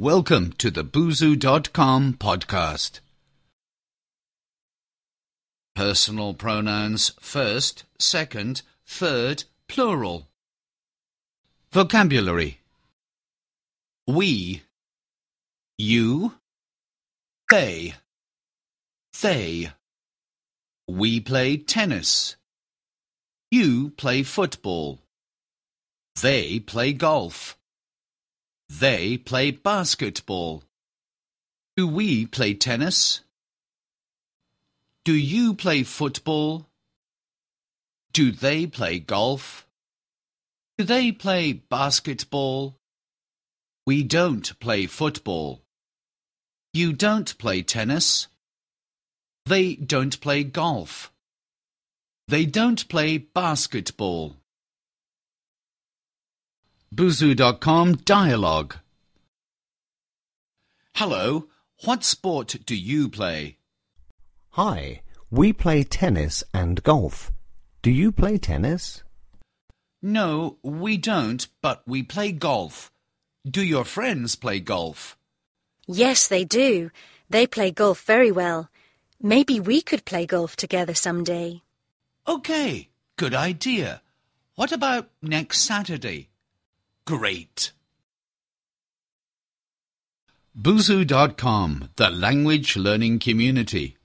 Welcome to the Boozoo.com podcast. Personal pronouns first, second, third, plural. Vocabulary: we, you, they. We play tennis. You play football. They play golf. They play basketball. Do we play tennis? Do you play football? Do they play golf? Do they play basketball? We don't play football. You don't play tennis. They don't play golf. They don't play basketball. Boozoo.com dialogue. Hello, what sport do you play? Hi, we play tennis and golf. Do you play tennis? No, we don't, but we play golf. Do your friends play golf? Yes, they do. They play golf very well. Maybe we could play golf together someday. Okay, good idea. What about next Saturday? Great. Boozoo.com, the language learning community.